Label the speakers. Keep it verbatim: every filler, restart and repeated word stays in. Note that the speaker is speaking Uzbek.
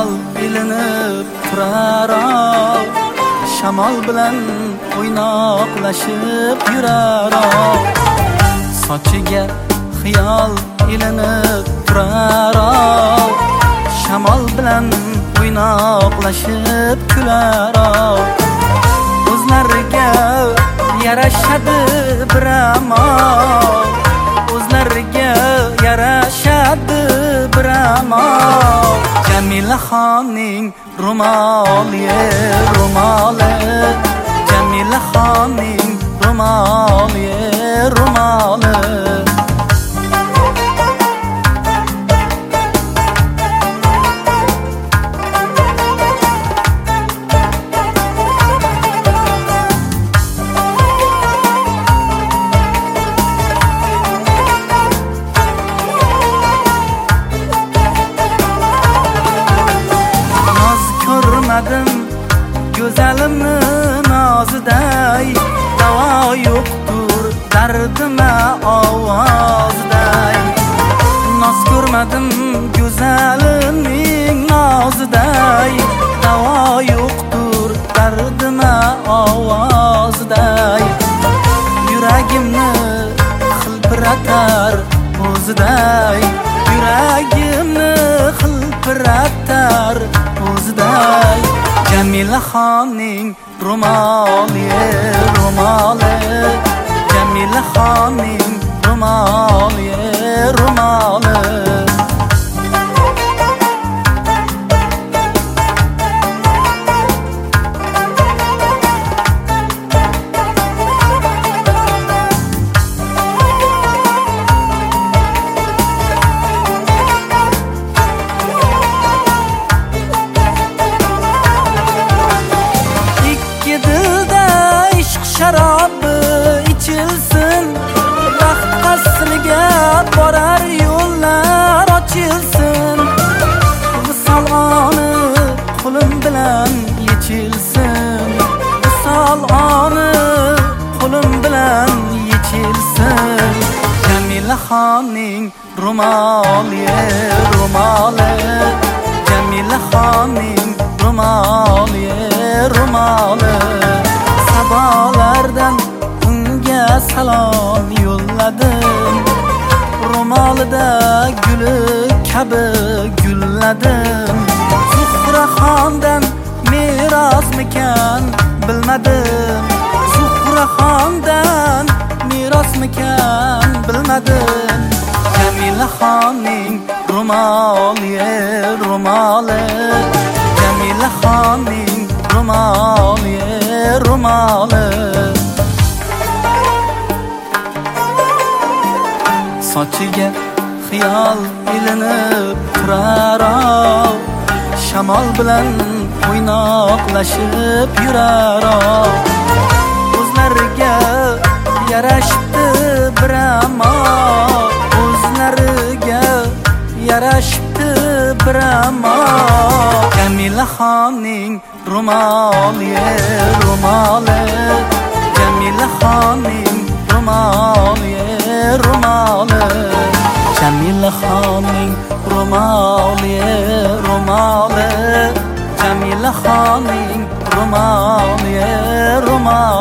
Speaker 1: xiyol ilinib turar shamol bilan o'ynoqlashib yurar sochiga xiyol ilinib turar shamol bilan o'ynoqlashib kular o'zlariga yarashadi biramo o'zlariga yarashadi biramo Jamilaxonning ro'moli ro'moli Jamilaxonning ro'moli ro'moli Go'zalimni noziday davo yo'qtur dardima ovozday noz ko'rmadim go'zalimning noziday davo yo'qtur dardima ovozday yuragimni xilpiratar o'ziday yuragimni xilpiratar o'ziday Jamilaxonning ro'moli ro'moli Jamilaxonning ro'moli ro'moli sharobi ichilsin baxt qasriga borar yo'llar ochilsin visol oni qo'lim bilan yechilsin visol oni qo'lim bilan yechilsin Jamilaxonning ro'moli ro'moli Jamilaxonning ro'moli ro'moli Sabolardan unga salom yo'lladim ro'molida guli kabi gulladim Zuhraxondan merosmikan bilmadim Zuhraxondan merosmikan bilmadim Jamilaxonning ro'moli ro'moli Jamilaxonning ro'moli ro'moli sochiga xiyol ilinib turar shamol bilan o'ynoqlashib yurar o'zlariga yarashibdi biramo o'zlariga yarashibdi biramo Jamilaxonning ro'moli ro'moli Jamilaxonning ro'moli ro'moli Jamilaxonning ro'moli ro'moli Jamilaxonning ro'moli ro'moli